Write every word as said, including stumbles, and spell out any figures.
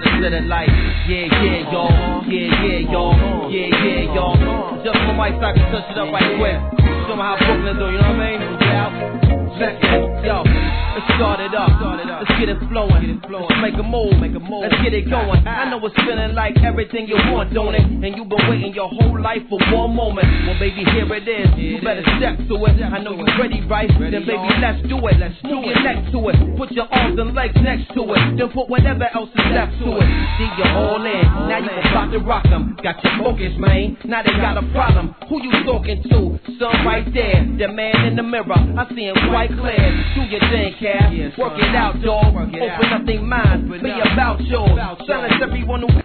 about to set it like, yeah, yeah, y'all, yeah, yeah, y'all, yeah, yeah, y'all. Just my white side can touch it up right quick. Show me how Brooklyn do, you know what I mean? Yeah. Second, yo, let's start it up. Let's get it flowing. Let's make a move. Let's get it going. I know it's feeling like everything you want, don't it? And you've been waiting your whole life for one moment. Well, baby, here it is. You better step to it. I know you're ready, right? Then, baby, let's do it. Let's move your neck to it. Put your arms and legs next to it. Then put whatever else is left to it. See, you're all in. Now you can start to rock them. Got your focus, man. Now they got a problem. Who you talking to? Son right there. The man in the mirror. I see him quite clear. Do your thing, Cass. Work it out, dog. Open up their minds. Be about yours. Silence everyone who